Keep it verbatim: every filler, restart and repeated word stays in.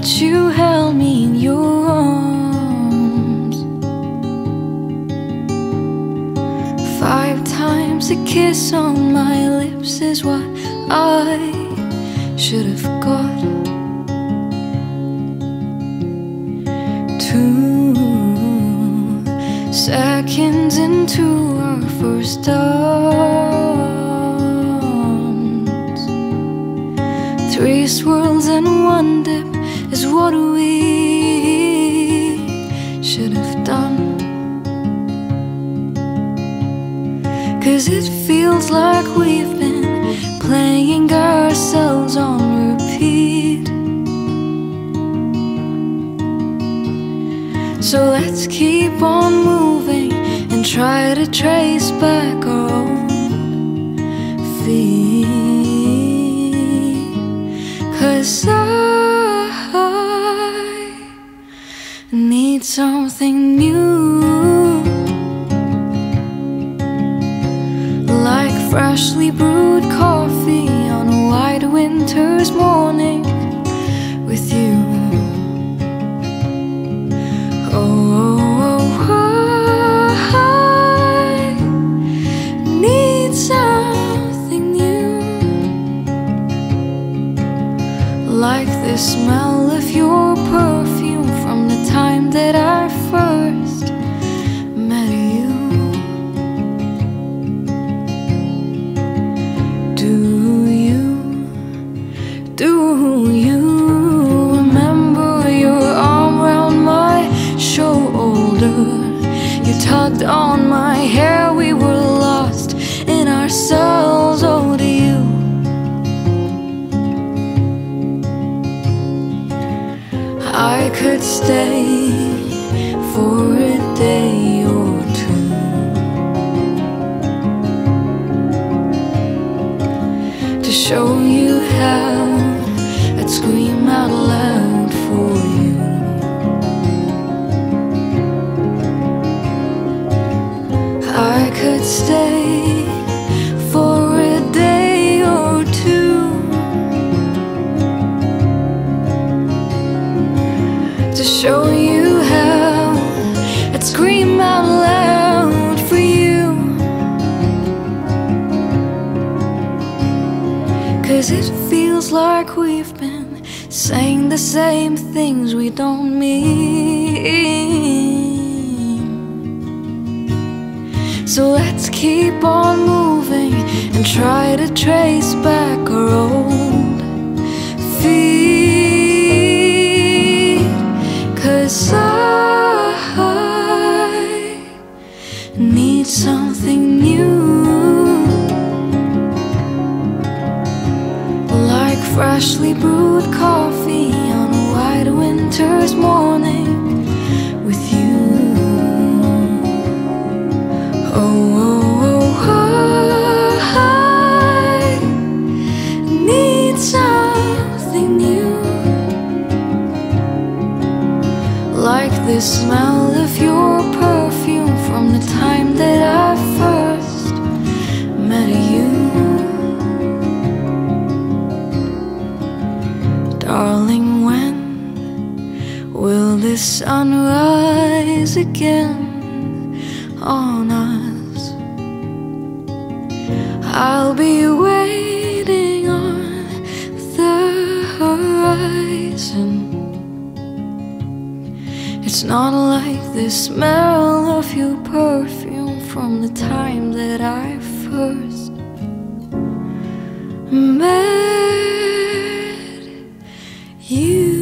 that you held me in your arms. Five times a kiss on my lips is what I should have got. Two seconds into our first dance, three swirls and one dip is what we should have done. 'Cause it feels like we've been playing ourselves on repeat. So let's keep on moving and try to trace back our own feet. 'Cause I need something new, like freshly brewed coffee on a white winter's morning with you. Oh, I need something new, like the smell of your perfume from the time that I first met you. Do you, do you remember your arm around my shoulder? You tugged on my hair, we were lost in ourselves. Oh, do you? I could stay for a day or two to show you how I'd scream out loud for you. I could stay for a day or two to show you how I'd scream out loud for you. 'Cause it feels like we've been saying the same things we don't mean. So let's keep on moving and try to trace back our old feet. 'Cause I need something new, like freshly brewed coffee on a white winter's morning with you. Oh, oh, oh, I need something new, like the smell of your perfume from the time that I first met you. Darling, when will the sun rise again on us? I'll be waiting on the horizon. It's not like the smell of your perfume from the time that I first met you.